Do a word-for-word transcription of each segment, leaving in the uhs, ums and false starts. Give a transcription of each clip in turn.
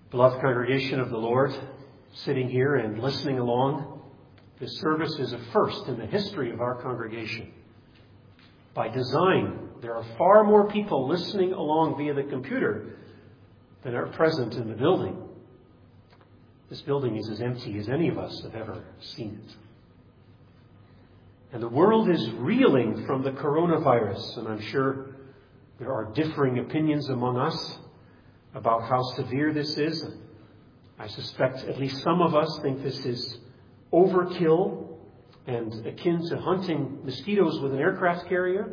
Beloved congregation of the Lord, sitting here and listening along, this service is a first in the history of our congregation. By design, there are far more people listening along via the computer than are present in the building. This building is as empty as any of us have ever seen it. And the world is reeling from the coronavirus, and I'm sure there are differing opinions among us about how severe this is. I suspect at least some of us think this is overkill and akin to hunting mosquitoes with an aircraft carrier.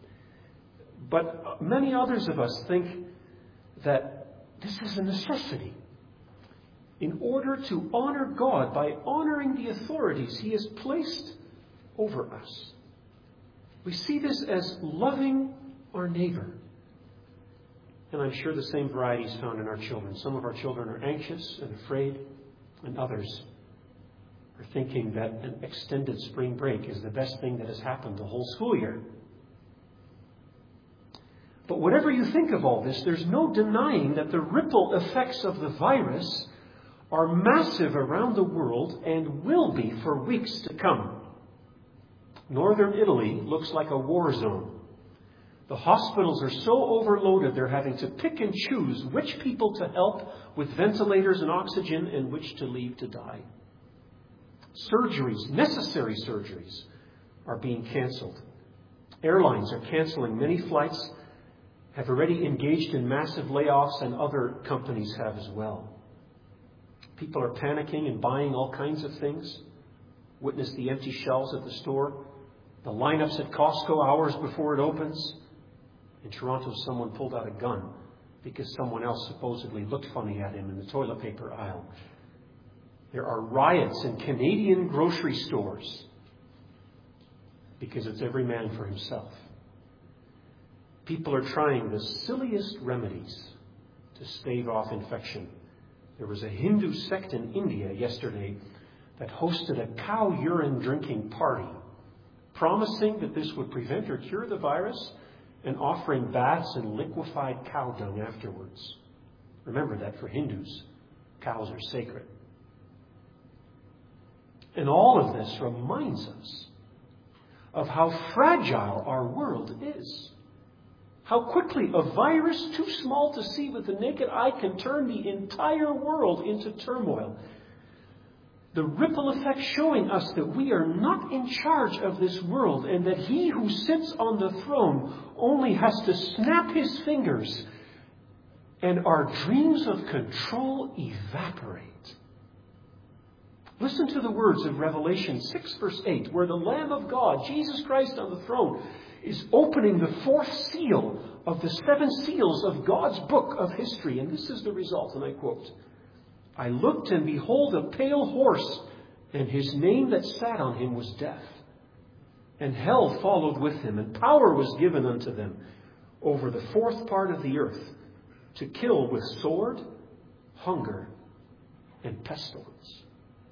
But many others of us think that this is a necessity in order to honor God by honoring the authorities He has placed over us. We see this as loving our neighbor. And I'm sure the same variety is found in our children. Some of our children are anxious and afraid, and others are thinking that an extended spring break is the best thing that has happened the whole school year. But whatever you think of all this, there's no denying that the ripple effects of the virus are massive around the world and will be for weeks to come. Northern Italy looks like a war zone. The hospitals are so overloaded they're having to pick and choose which people to help with ventilators and oxygen and which to leave to die. Surgeries, necessary surgeries, are being canceled. Airlines are canceling many flights, have already engaged in massive layoffs, and other companies have as well. People are panicking and buying all kinds of things. Witness the empty shelves at the store, the lineups at Costco hours before it opens. In Toronto, someone pulled out a gun because someone else supposedly looked funny at him in the toilet paper aisle. There are riots in Canadian grocery stores because it's every man for himself. People are trying the silliest remedies to stave off infection. There was a Hindu sect in India yesterday that hosted a cow urine drinking party, promising that this would prevent or cure the virus, and offering baths in liquefied cow dung afterwards. Remember that for Hindus, cows are sacred. And all of this reminds us of how fragile our world is. How quickly a virus too small to see with the naked eye can turn the entire world into turmoil. The ripple effect showing us that we are not in charge of this world, and that He who sits on the throne only has to snap His fingers and our dreams of control evaporate. Listen to the words of Revelation six verse eight, where the Lamb of God, Jesus Christ on the throne, is opening the fourth seal of the seven seals of God's book of history. And this is the result, and I quote, "I looked, and behold, a pale horse, and his name that sat on him was Death. And hell followed with him, and power was given unto them over the fourth part of the earth, to kill with sword, hunger, and pestilence."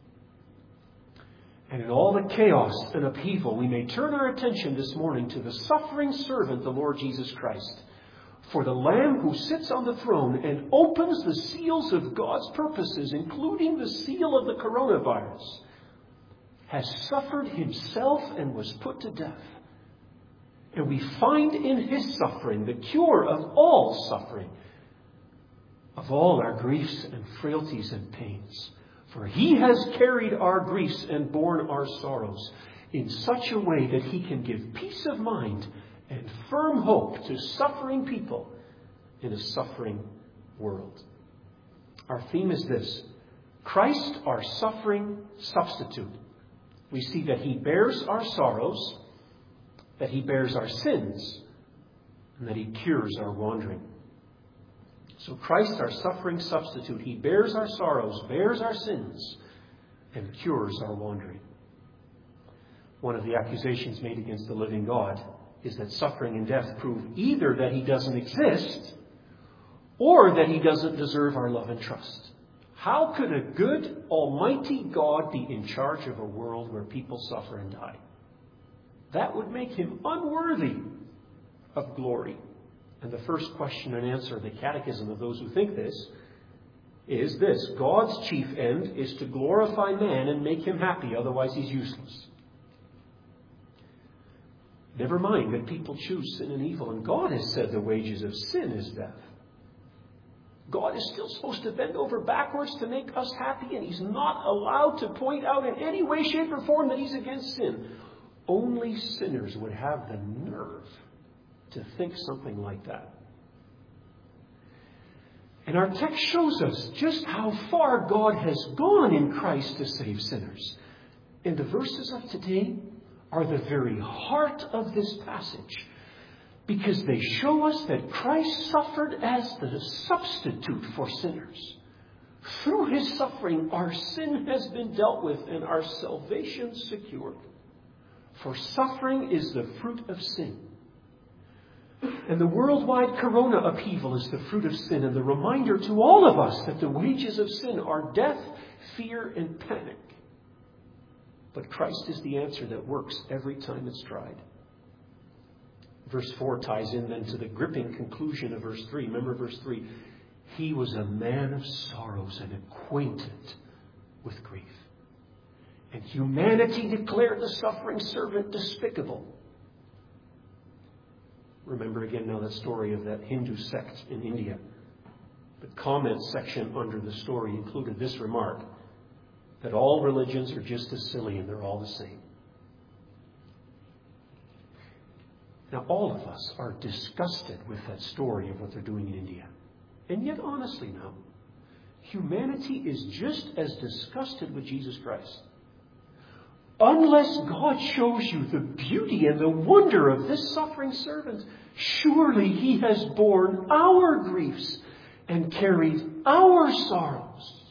And in all the chaos and upheaval, we may turn our attention this morning to the suffering servant, the Lord Jesus Christ. For the Lamb who sits on the throne and opens the seals of God's purposes, including the seal of the coronavirus, has suffered Himself and was put to death. And we find in His suffering the cure of all suffering, of all our griefs and frailties and pains. For He has carried our griefs and borne our sorrows in such a way that He can give peace of mind and firm hope to suffering people in a suffering world. Our theme is this: Christ, our suffering substitute. We see that He bears our sorrows, that He bears our sins, and that He cures our wandering. So Christ, our suffering substitute, He bears our sorrows, bears our sins, and cures our wandering. One of the accusations made against the living God is that suffering and death prove either that He doesn't exist or that He doesn't deserve our love and trust. How could a good, almighty God be in charge of a world where people suffer and die? That would make Him unworthy of glory. And the first question and answer of the catechism of those who think this is this: God's chief end is to glorify man and make him happy, otherwise he's useless. Never mind that people choose sin and evil, and God has said the wages of sin is death. God is still supposed to bend over backwards to make us happy, and he's not allowed to point out in any way, shape, or form that he's against sin. Only sinners would have the nerve to think something like that. And our text shows us just how far God has gone in Christ to save sinners. And the verses of today are the very heart of this passage, because they show us that Christ suffered as the substitute for sinners. Through his suffering, our sin has been dealt with and our salvation secured. For suffering is the fruit of sin. And the worldwide corona upheaval is the fruit of sin, and the reminder to all of us that the wages of sin are death, fear, and panic. But Christ is the answer that works every time it's tried. Verse four ties in then to the gripping conclusion of verse three. Remember verse three. He was a man of sorrows and acquainted with grief. And humanity declared the suffering servant despicable. Remember again now that story of that Hindu sect in India. The comment section under the story included this remark: that all religions are just as silly and they're all the same. Now, all of us are disgusted with that story of what they're doing in India. And yet, honestly now, humanity is just as disgusted with Jesus Christ. Unless God shows you the beauty and the wonder of this suffering servant, surely he has borne our griefs and carried our sorrows.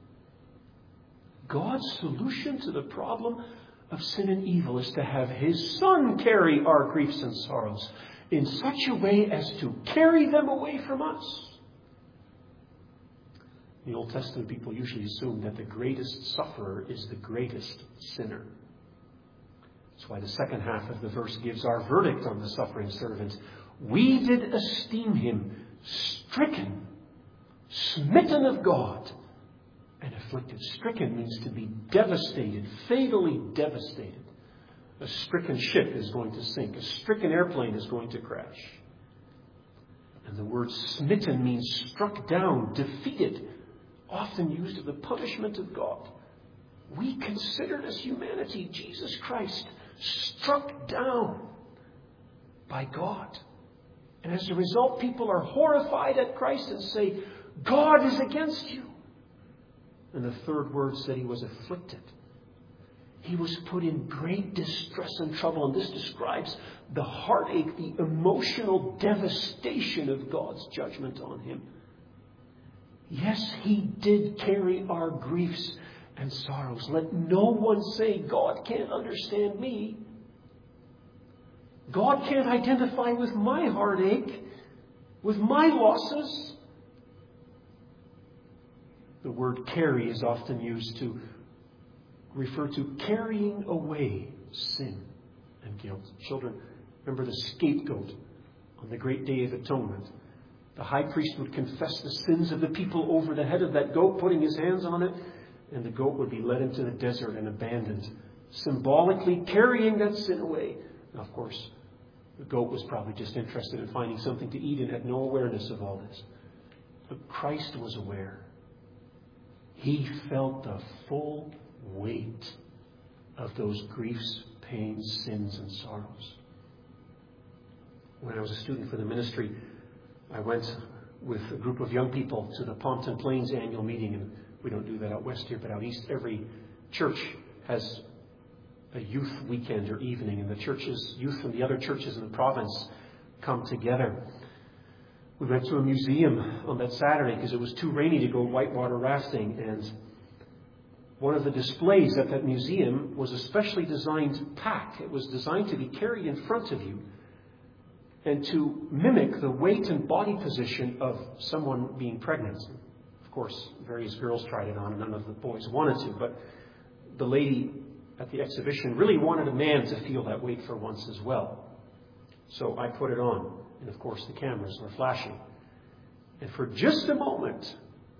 God's solution to the problem of sin and evil is to have his Son carry our griefs and sorrows in such a way as to carry them away from us. The Old Testament people usually assume that the greatest sufferer is the greatest sinner. That's why the second half of the verse gives our verdict on the suffering servant. We did esteem him stricken, smitten of God, and afflicted. Stricken means to be devastated, fatally devastated. A stricken ship is going to sink. A stricken airplane is going to crash. And the word smitten means struck down, defeated, often used of the punishment of God. We considered as humanity Jesus Christ struck down by God. And as a result, people are horrified at Christ and say, God is against you. And the third word said he was afflicted. He was put in great distress and trouble. And this describes the heartache, the emotional devastation of God's judgment on him. Yes, he did carry our griefs and sorrows. Let no one say, God can't understand me. God can't identify with my heartache, with my losses. The word carry is often used to refer to carrying away sin and guilt. Children, remember the scapegoat on the great day of atonement. The high priest would confess the sins of the people over the head of that goat, putting his hands on it, and the goat would be led into the desert and abandoned, symbolically carrying that sin away. Now, of course, the goat was probably just interested in finding something to eat and had no awareness of all this. But Christ was aware. He felt the full weight of those griefs, pains, sins, and sorrows. When I was a student for the ministry, I went with a group of young people to the Pompton Plains annual meeting. And we don't do that out west here, but out east, every church has a youth weekend or evening. And the churches, youth from the other churches in the province come together. We went to a museum on that Saturday because it was too rainy to go whitewater rafting. And one of the displays at that museum was a specially designed pack. It was designed to be carried in front of you and to mimic the weight and body position of someone being pregnant. Of course, various girls tried it on and none of the boys wanted to. But the lady at the exhibition really wanted a man to feel that weight for once as well. So I put it on. And of course, the cameras were flashing. And for just a moment,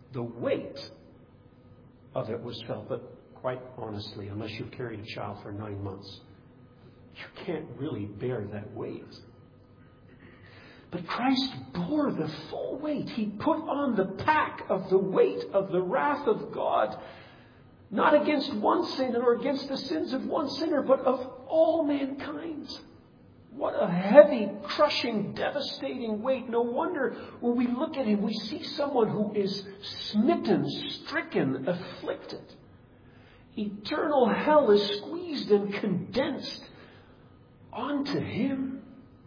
The weight of it was felt. But quite honestly, unless you've carried a child for nine months, you can't really bear that weight. But Christ bore the full weight. He put on the pack of the weight of the wrath of God, not against one sin or against the sins of one sinner, but of all mankind. What a heavy, crushing, devastating weight. No wonder when we look at him, we see someone who is smitten, stricken, afflicted. Eternal hell is squeezed and condensed onto him.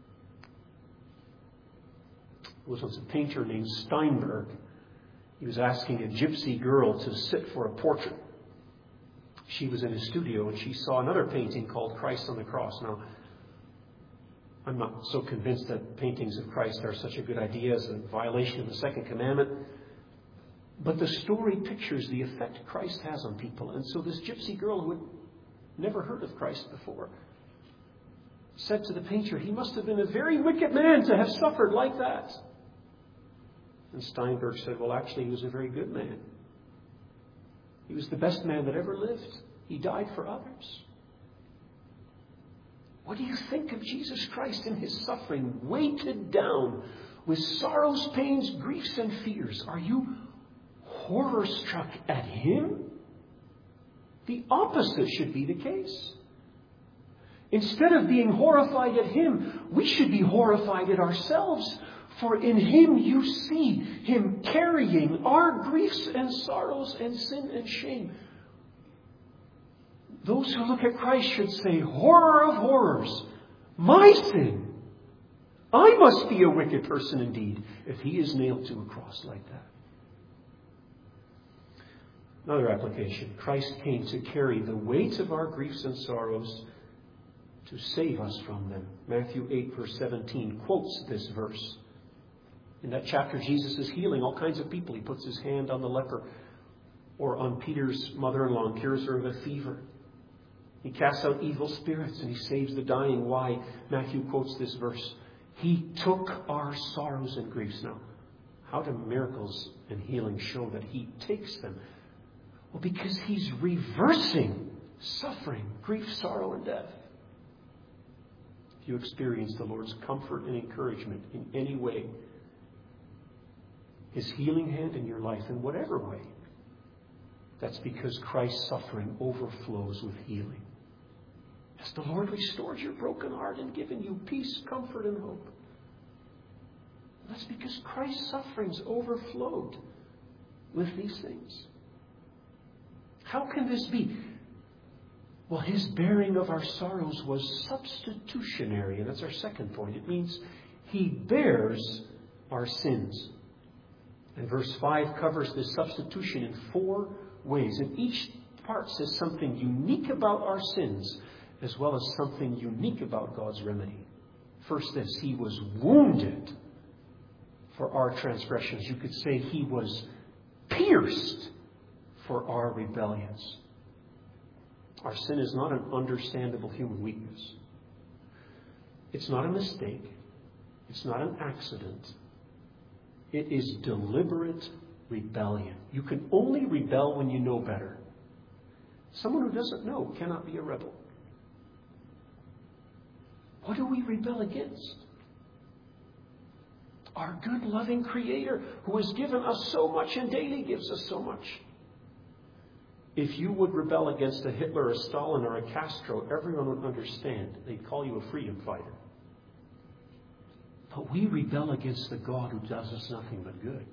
There was once a painter named Steinberg. He was asking a gypsy girl to sit for a portrait. She was in his studio and she saw another painting called Christ on the Cross. Now, I'm not so convinced that paintings of Christ are such a good idea as a violation of the second commandment. But the story pictures the effect Christ has on people. And so this gypsy girl who had never heard of Christ before said to the painter, he must have been a very wicked man to have suffered like that. And Steinberg said, well, actually, he was a very good man. He was the best man that ever lived. He died for others. What do you think of Jesus Christ in his suffering, weighted down with sorrows, pains, griefs, and fears? Are you horror-struck at him? The opposite should be the case. Instead of being horrified at him, we should be horrified at ourselves. For in him you see him carrying our griefs and sorrows and sin and shame. Those who look at Christ should say, horror of horrors, my sin. I must be a wicked person indeed if he is nailed to a cross like that. Another application. Christ came to carry the weight of our griefs and sorrows to save us from them. Matthew eight verse seventeen quotes this verse. In that chapter, Jesus is healing all kinds of people. He puts his hand on the leper or on Peter's mother-in-law and cures her of a fever. He casts out evil spirits and he saves the dying. Why? Matthew quotes this verse. He took our sorrows and griefs. Now, how do miracles and healing show that he takes them? Well, because he's reversing suffering, grief, sorrow, and death. If you experience the Lord's comfort and encouragement in any way, his healing hand in your life in whatever way, that's because Christ's suffering overflows with healing. Has the Lord restored your broken heart and given you peace, comfort, and hope? That's because Christ's sufferings overflowed with these things. How can this be? Well, his bearing of our sorrows was substitutionary, and that's our second point. It means he bears our sins. And verse five covers this substitution in four ways. And each part says something unique about our sins, as well as something unique about God's remedy. First this, he was wounded for our transgressions. You could say he was pierced for our rebellions. Our sin is not an understandable human weakness. It's not a mistake. It's not an accident. It is deliberate rebellion. You can only rebel when you know better. Someone who doesn't know cannot be a rebel. What do we rebel against? Our good, loving Creator who has given us so much and daily gives us so much. If you would rebel against a Hitler, a Stalin, or a Castro, everyone would understand. They'd call you a freedom fighter. But we rebel against the God who does us nothing but good.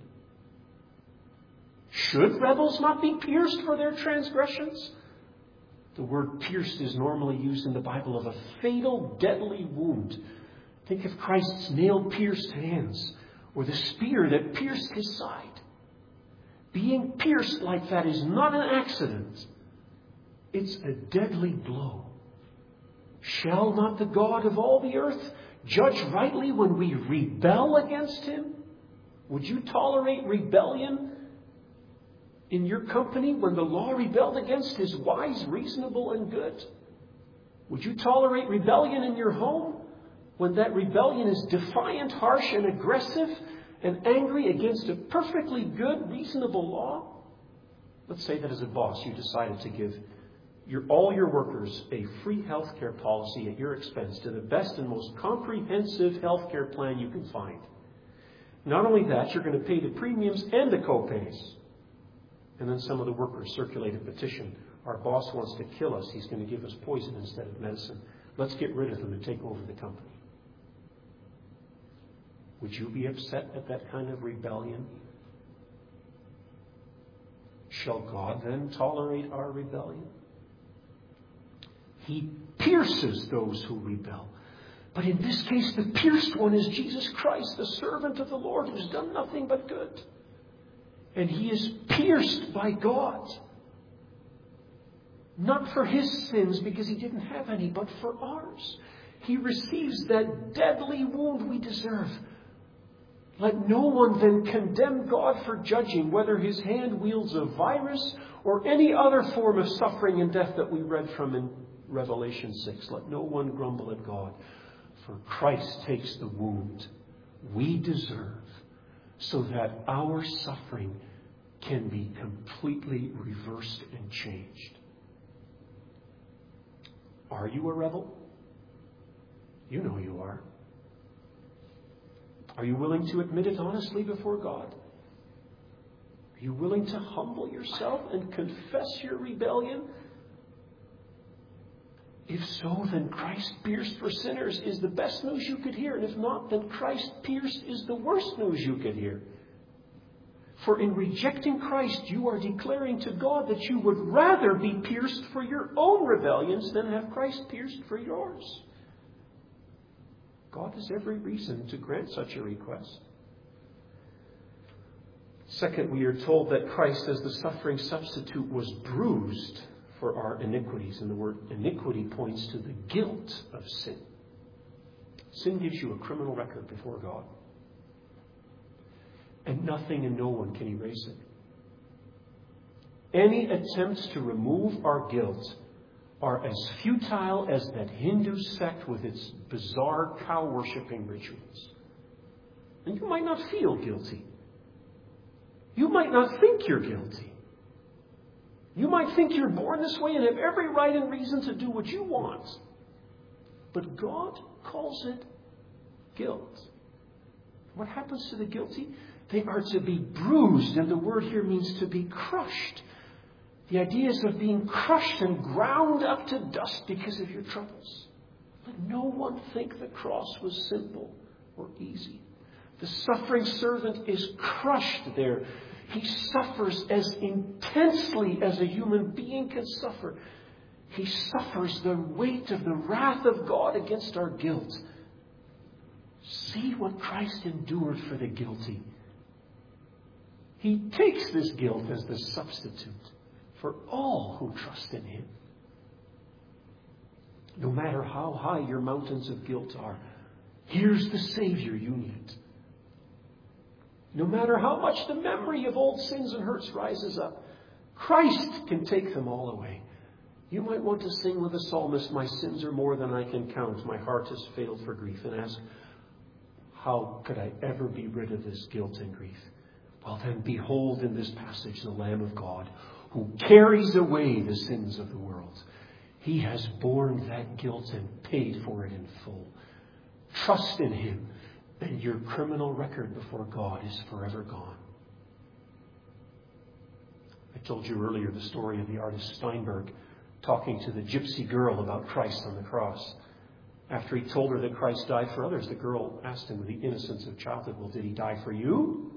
Should rebels not be pierced for their transgressions? The word pierced is normally used in the Bible of a fatal, deadly wound. Think of Christ's nail-pierced hands or the spear that pierced his side. Being pierced like that is not an accident. It's a deadly blow. Shall not the God of all the earth judge rightly when we rebel against him? Would you tolerate rebellion in your company when the law rebelled against his wise, reasonable, and good? Would you tolerate rebellion in your home when that rebellion is defiant, harsh, and aggressive and angry against a perfectly good, reasonable law? Let's say that as a boss you decided to give your, all your workers a free health care policy at your expense to the best and most comprehensive health care plan you can find. Not only that, you're going to pay the premiums and the co-pays. And then some of the workers circulate a petition. Our boss wants to kill us. He's going to give us poison instead of medicine. Let's get rid of him and take over the company. Would you be upset at that kind of rebellion? Shall God then tolerate our rebellion? He pierces those who rebel. But in this case, the pierced one is Jesus Christ, the servant of the Lord, who's done nothing but good. And he is pierced by God. Not for his sins, because he didn't have any, but for ours. He receives that deadly wound we deserve. Let no one then condemn God for judging whether his hand wields a virus or any other form of suffering and death that we read from in Revelation six. Let no one grumble at God, for Christ takes the wound we deserve so that our suffering can be completely reversed and changed. Are you a rebel? You know you are. Are you willing to admit it honestly before God? Are you willing to humble yourself and confess your rebellion? If so, then Christ pierced for sinners is the best news you could hear. And if not, then Christ pierced is the worst news you could hear. For in rejecting Christ, you are declaring to God that you would rather be pierced for your own rebellions than have Christ pierced for yours. God has every reason to grant such a request. Second, we are told that Christ, as the suffering substitute, was bruised for our iniquities. And the word iniquity points to the guilt of sin. Sin gives you a criminal record before God. And nothing and no one can erase it. Any attempts to remove our guilt are as futile as that Hindu sect with its bizarre cow-worshipping rituals. And you might not feel guilty. You might not think you're guilty. You might think you're born this way and have every right and reason to do what you want. But God calls it guilt. What happens to the guilty? They are to be bruised, and the word here means to be crushed. The idea is of being crushed and ground up to dust because of your troubles. Let no one think the cross was simple or easy. The suffering servant is crushed there. He suffers as intensely as a human being can suffer. He suffers the weight of the wrath of God against our guilt. See what Christ endured for the guilty. He takes this guilt as the substitute for all who trust in him. No matter how high your mountains of guilt are, here's the Savior you need. No matter how much the memory of old sins and hurts rises up, Christ can take them all away. You might want to sing with the psalmist, my sins are more than I can count. My heart has failed for grief. And ask, how could I ever be rid of this guilt and grief? Well, then behold in this passage the Lamb of God who carries away the sins of the world. He has borne that guilt and paid for it in full. Trust in him, and your criminal record before God is forever gone. I told you earlier the story of the artist Steinberg talking to the gypsy girl about Christ on the cross. After he told her that Christ died for others, the girl asked him with the innocence of childhood, well, did he die for you?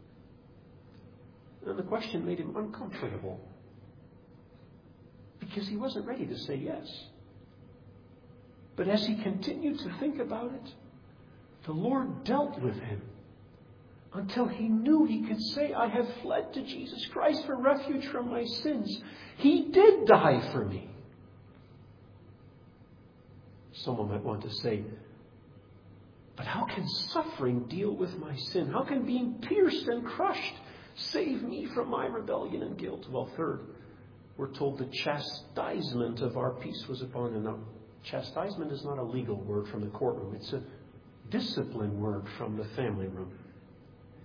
And the question made him uncomfortable because he wasn't ready to say yes. But as he continued to think about it, the Lord dealt with him until he knew he could say, I have fled to Jesus Christ for refuge from my sins. He did die for me. Someone might want to say, but how can suffering deal with my sin? How can being pierced and crushed save me from my rebellion and guilt? Well, third, we're told the chastisement of our peace was upon him. Now, chastisement is not a legal word from the courtroom. It's a discipline word from the family room.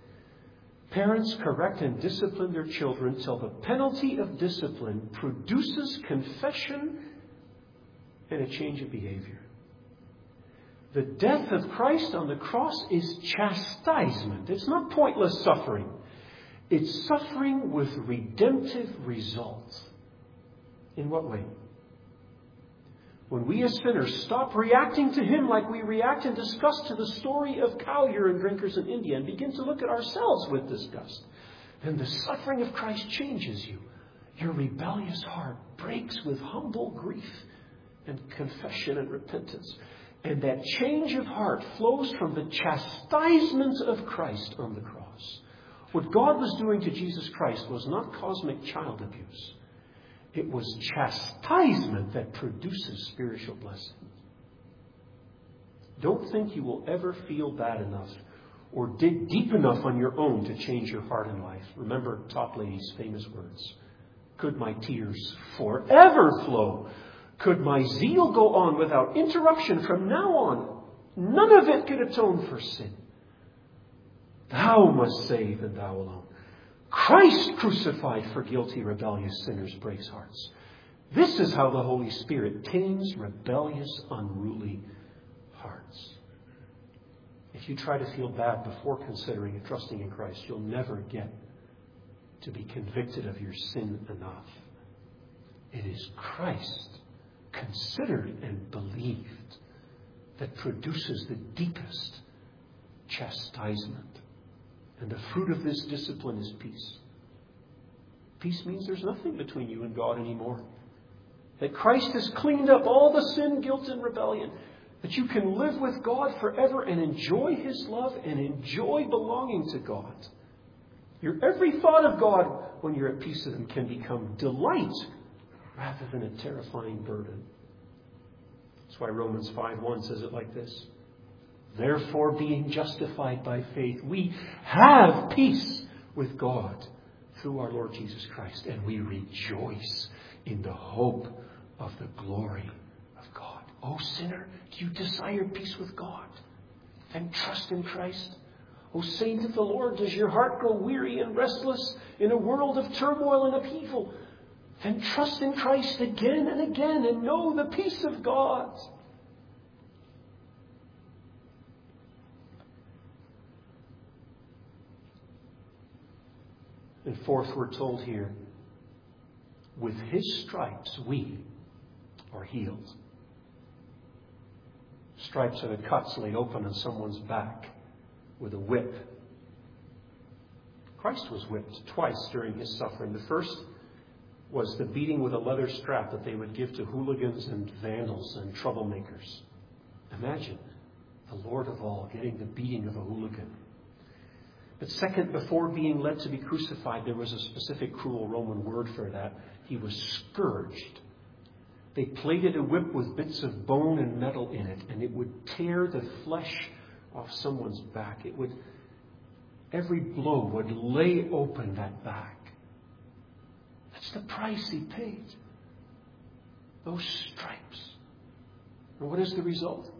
Parents correct and discipline their children till the penalty of discipline produces confession and a change of behavior. The death of Christ on the cross is chastisement. It's not pointless suffering. It's suffering with redemptive results. In what way? When we as sinners stop reacting to Him like we react and disgust to the story of cow urine drinkers in India and begin to look at ourselves with disgust, then the suffering of Christ changes you. Your rebellious heart breaks with humble grief and confession and repentance. And that change of heart flows from the chastisement of Christ on the cross. What God was doing to Jesus Christ was not cosmic child abuse. It was chastisement that produces spiritual blessing. Don't think you will ever feel bad enough or dig deep enough on your own to change your heart and life. Remember Toplady's famous words. Could my tears forever flow? Could my zeal go on without interruption from now on? None of it could atone for sin. Thou must save and thou alone. Christ crucified for guilty, rebellious sinners breaks hearts. This is how the Holy Spirit tames rebellious, unruly hearts. If you try to feel bad before considering and trusting in Christ, you'll never get to be convicted of your sin enough. It is Christ, considered and believed, that produces the deepest chastisement. And the fruit of this discipline is peace. Peace means there's nothing between you and God anymore. That Christ has cleaned up all the sin, guilt, and rebellion. That you can live with God forever and enjoy His love and enjoy belonging to God. Your every thought of God, when you're at peace with Him, can become delight rather than a terrifying burden. That's why Romans five one says it like this. Therefore, being justified by faith, we have peace with God through our Lord Jesus Christ. And we rejoice in the hope of the glory of God. Oh, sinner, do you desire peace with God? Then trust in Christ. O saint of the Lord, does your heart grow weary and restless in a world of turmoil and upheaval? Then trust in Christ again and again and know the peace of God. And fourth, we're told here, with His stripes we are healed. Stripes are the cuts laid open on someone's back with a whip. Christ was whipped twice during His suffering. The first was the beating with a leather strap that they would give to hooligans and vandals and troublemakers. Imagine the Lord of all getting the beating of a hooligan. But second, before being led to be crucified, there was a specific cruel Roman word for that. He was scourged. They plated a whip with bits of bone and metal in it, and it would tear the flesh off someone's back. It would, every blow would lay open that back. That's the price He paid. Those stripes. And what is the result?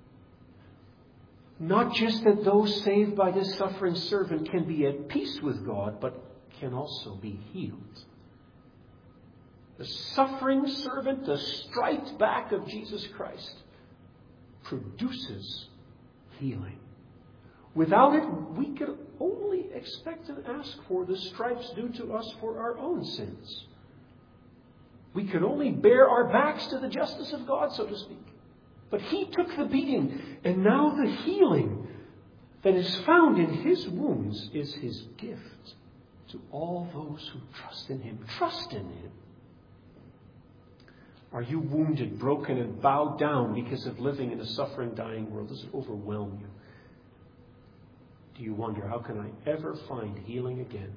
Not just that those saved by this suffering servant can be at peace with God, but can also be healed. The suffering servant, the striped back of Jesus Christ, produces healing. Without it, we could only expect and ask for the stripes due to us for our own sins. We could only bear our backs to the justice of God, so to speak. But He took the beating, and now the healing that is found in His wounds is His gift to all those who trust in Him. Trust in Him. Are you wounded, broken, and bowed down because of living in a suffering, dying world? Does it overwhelm you? Do you wonder, how can I ever find healing again?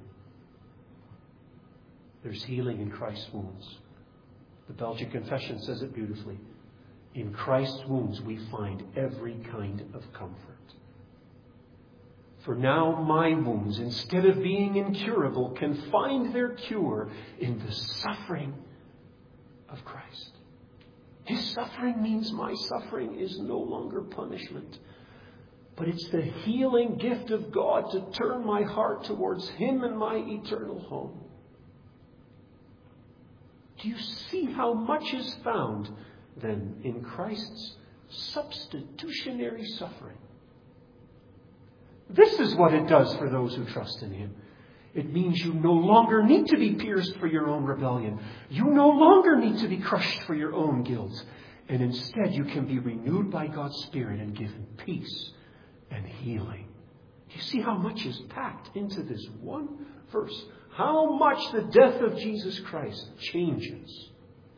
There's healing in Christ's wounds. The Belgic Confession says it beautifully. In Christ's wounds we find every kind of comfort. For now my wounds, instead of being incurable, can find their cure in the suffering of Christ. His suffering means my suffering is no longer punishment, But it's the healing gift of God to turn my heart towards Him and my eternal home. Do you see how much is found then in Christ's substitutionary suffering? This is what it does for those who trust in Him. It means you no longer need to be pierced for your own rebellion. You no longer need to be crushed for your own guilt. And instead you can be renewed by God's Spirit and given peace and healing. Do you see how much is packed into this one verse? How much the death of Jesus Christ changes.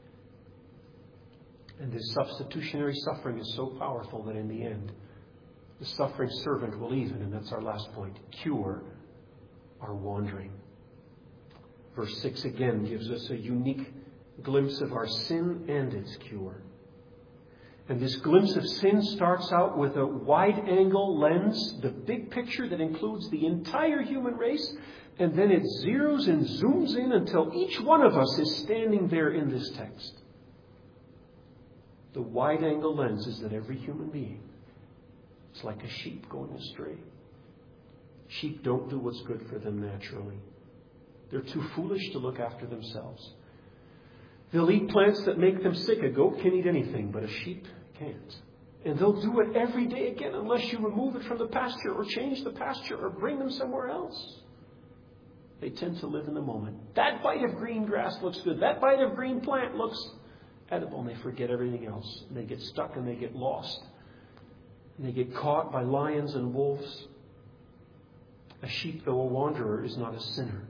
And this substitutionary suffering is so powerful that in the end, the suffering servant will even, and that's our last point, cure our wandering. Verse six again gives us a unique glimpse of our sin and its cure. And this glimpse of sin starts out with a wide-angle lens, the big picture that includes the entire human race, and then it zeroes and zooms in until each one of us is standing there in this text. The wide-angle lens is that every human being is like a sheep going astray. Sheep don't do what's good for them naturally. They're too foolish to look after themselves. They'll eat plants that make them sick. A goat can eat anything, but a sheep can't. And they'll do it every day again unless you remove it from the pasture or change the pasture or bring them somewhere else. They tend to live in the moment. That bite of green grass looks good. That bite of green plant looks edible, and they forget everything else. And they get stuck and they get lost. And they get caught by lions and wolves. A sheep, though a wanderer, is not a sinner.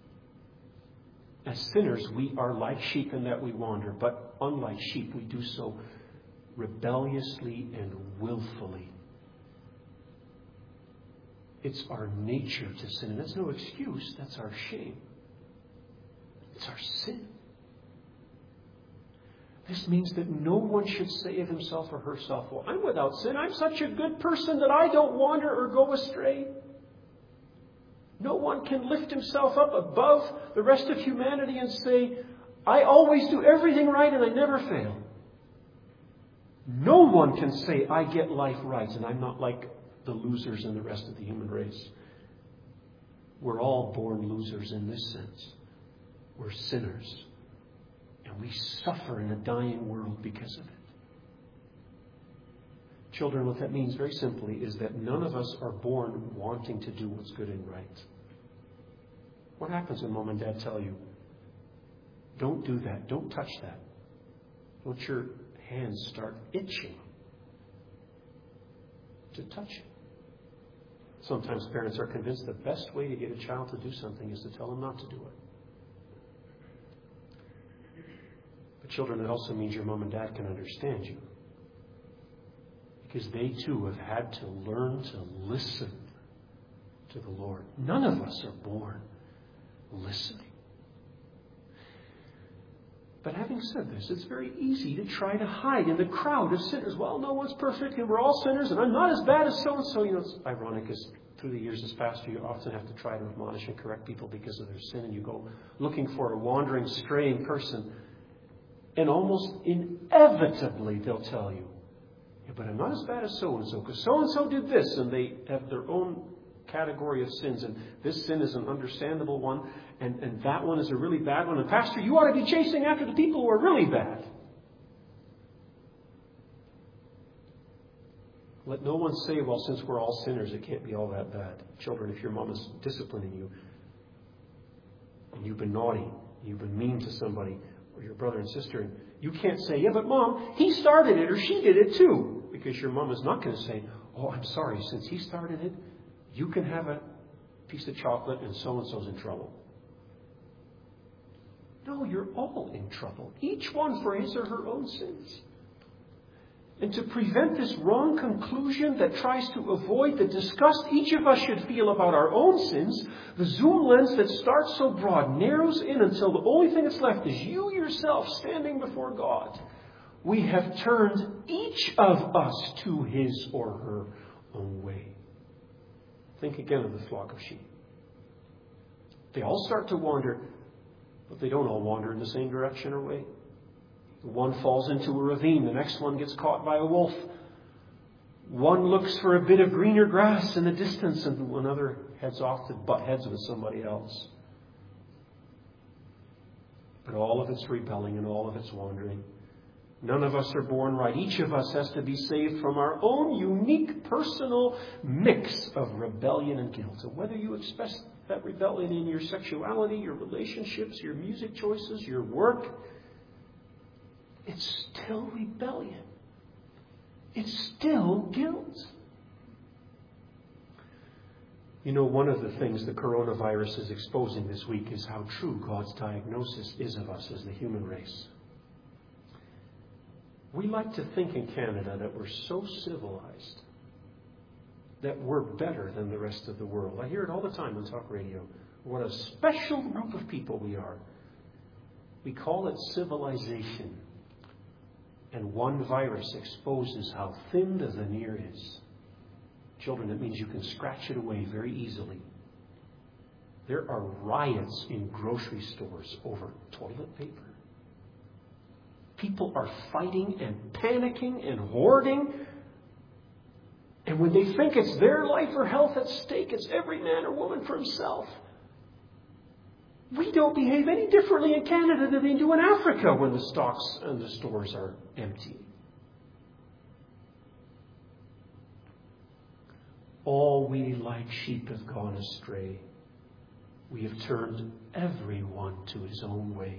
As sinners, we are like sheep in that we wander, but unlike sheep, we do so rebelliously and willfully. It's our nature to sin, and that's no excuse, that's our shame. It's our sin. This means that no one should say of himself or herself, well, I'm without sin, I'm such a good person that I don't wander or go astray. No one can lift himself up above the rest of humanity and say, I always do everything right and I never fail. No one can say, I get life right and I'm not like the losers in the rest of the human race. We're all born losers in this sense. We're sinners. And we suffer in a dying world because of it. Children, what that means very simply is that none of us are born wanting to do what's good and right. What happens when mom and dad tell you, don't do that, don't touch that? Don't your hands start itching to touch it? Sometimes parents are convinced the best way to get a child to do something is to tell them not to do it. But children, it also means your mom and dad can understand you. Because they too have had to learn to listen to the Lord. None of us are born listening. But having said this, it's very easy to try to hide in the crowd of sinners. Well, no one's perfect and we're all sinners and I'm not as bad as so-and-so. You know, it's ironic as through the years as pastor, you often have to try to admonish and correct people because of their sin. And you go looking for a wandering, straying person. And almost inevitably they'll tell you, yeah, but I'm not as bad as so-and-so, because so-and-so did this, and they have their own category of sins, and this sin is an understandable one, and, and that one is a really bad one. And Pastor, you ought to be chasing after the people who are really bad. Let no one say, well, since we're all sinners, it can't be all that bad. Children, if your mom is disciplining you, and you've been naughty, you've been mean to somebody, or your brother and sister, and you can't say, yeah, but mom, he started it or she did it too. Because your mom is not going to say, oh, I'm sorry, since he started it, you can have a piece of chocolate and so-and-so's in trouble. No, you're all in trouble. Each one for his or her own sins. And to prevent this wrong conclusion that tries to avoid the disgust each of us should feel about our own sins, the zoom lens that starts so broad narrows in until the only thing that's left is you yourself standing before God. We have turned each of us to his or her own way. Think again of the flock of sheep. They all start to wander, but they don't all wander in the same direction or way. One falls into a ravine. The next one gets caught by a wolf. One looks for a bit of greener grass in the distance, and another heads off to butt heads with somebody else. But all of its rebelling and all of its wandering. None of us are born right. Each of us has to be saved from our own unique personal mix of rebellion and guilt. And whether you express that rebellion in your sexuality, your relationships, your music choices, your work, it's still rebellion. It's still guilt. You know, one of the things the coronavirus is exposing this week is how true God's diagnosis is of us as the human race. We like to think in Canada that we're so civilized, that we're better than the rest of the world. I hear it all the time on talk radio. What a special group of people we are. We call it civilization. And one virus exposes how thin the veneer is. Children, it means you can scratch it away very easily. There are riots in grocery stores over toilet paper. People are fighting and panicking and hoarding. And when they think it's their life or health at stake, it's every man or woman for himself. We don't behave any differently in Canada than they do in Africa when the stocks and the stores are empty. All we like sheep have gone astray. We have turned everyone to his own way.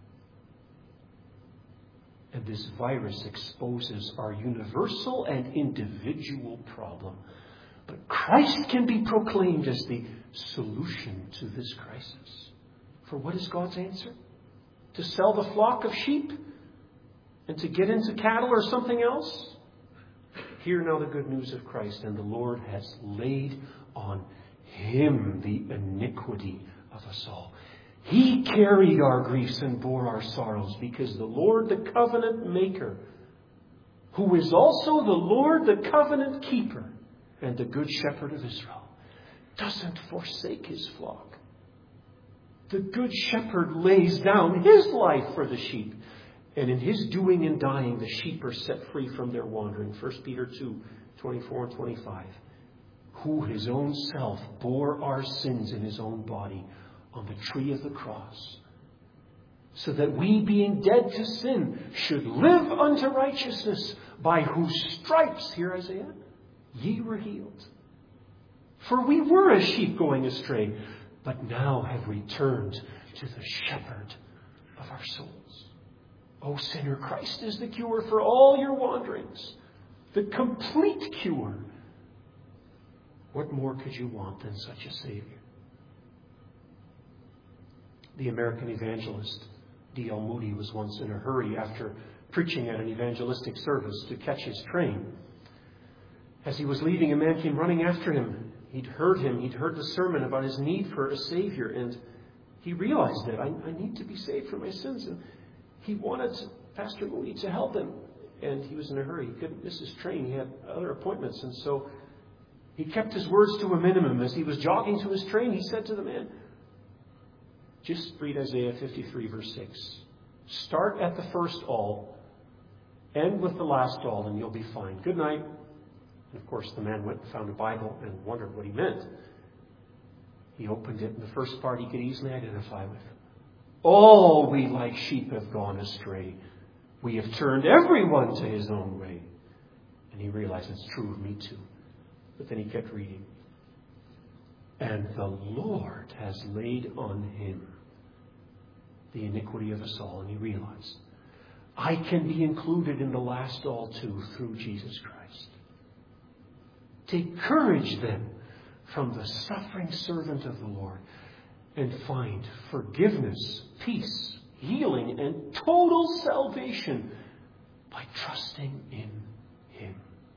And this virus exposes our universal and individual problem. But Christ can be proclaimed as the solution to this crisis. For what is God's answer? To sell the flock of sheep? And to get into cattle or something else? Hear now the good news of Christ. And the Lord has laid on him the iniquity of us all. He carried our griefs and bore our sorrows, because the Lord, the covenant maker, who is also the Lord, the covenant keeper, and the good shepherd of Israel, doesn't forsake his flock. The good shepherd lays down his life for the sheep. And in his doing and dying, the sheep are set free from their wandering. First Peter two, twenty-four and twenty-five. Who his own self bore our sins in his own body on the tree of the cross, so that we, being dead to sin, should live unto righteousness, by whose stripes, hear Isaiah, ye were healed. For we were as sheep going astray, but now have returned to the shepherd of our souls. O sinner, Christ is the cure for all your wanderings, the complete cure. What more could you want than such a Savior? The American evangelist D L Moody was once in a hurry after preaching at an evangelistic service to catch his train. As he was leaving, a man came running after him. He'd heard him. He'd heard the sermon about his need for a Savior, and he realized that I, I need to be saved from my sins. And he wanted Pastor Moody to help him, and he was in a hurry. He couldn't miss his train. He had other appointments, and so he kept his words to a minimum. As he was jogging to his train, he said to the man, just read Isaiah fifty-three, verse six. Start at the first all, end with the last all, and you'll be fine. Good night. And of course, the man went and found a Bible and wondered what he meant. He opened it, and the first part he could easily identify with. All we like sheep have gone astray. We have turned everyone to his own way. And he realized it's true of me too. But then he kept reading. And the Lord has laid on him the iniquity of us all. And he realized, I can be included in the last all too through Jesus Christ. Take courage then from the suffering servant of the Lord, and find forgiveness, peace, healing, and total salvation by trusting in him.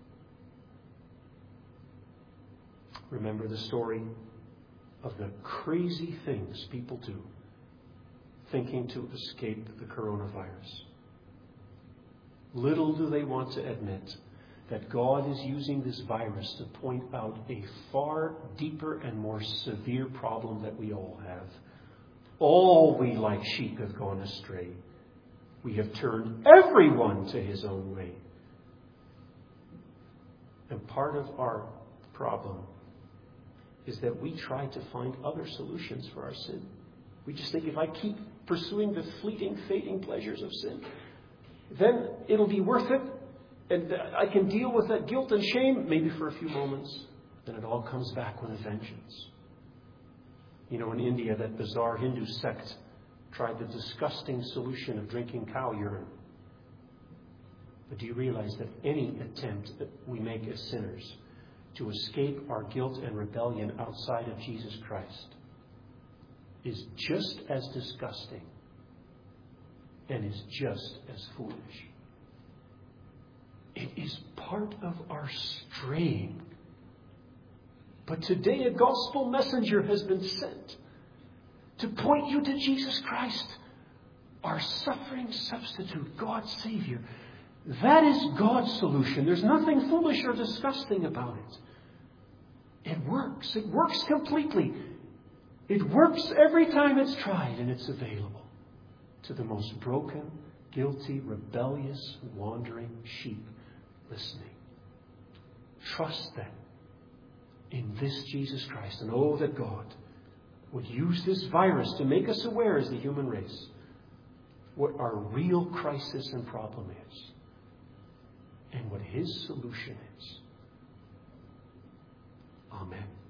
Remember the story of the crazy things people do, thinking to escape the coronavirus. Little do they want to admit that God is using this virus to point out a far deeper and more severe problem that we all have. All we like sheep have gone astray. We have turned everyone to his own way. And part of our problem is that we try to find other solutions for our sin. We just think, if I keep pursuing the fleeting, fading pleasures of sin, then it'll be worth it, and I can deal with that guilt and shame, maybe for a few moments. Then it all comes back with a vengeance. You know, in India, that bizarre Hindu sect tried the disgusting solution of drinking cow urine. But do you realize that any attempt that we make as sinners to escape our guilt and rebellion outside of Jesus Christ is just as disgusting and is just as foolish? It is part of our straying. But today a gospel messenger has been sent to point you to Jesus Christ, our suffering substitute, God's Savior. That is God's solution. There's nothing foolish or disgusting about it. It works. It works completely. It works every time it's tried, and it's available to the most broken, guilty, rebellious, wandering sheep listening. Trust them in this Jesus Christ. And oh, that God would use this virus to make us aware as the human race what our real crisis and problem is and what His solution is. Amen.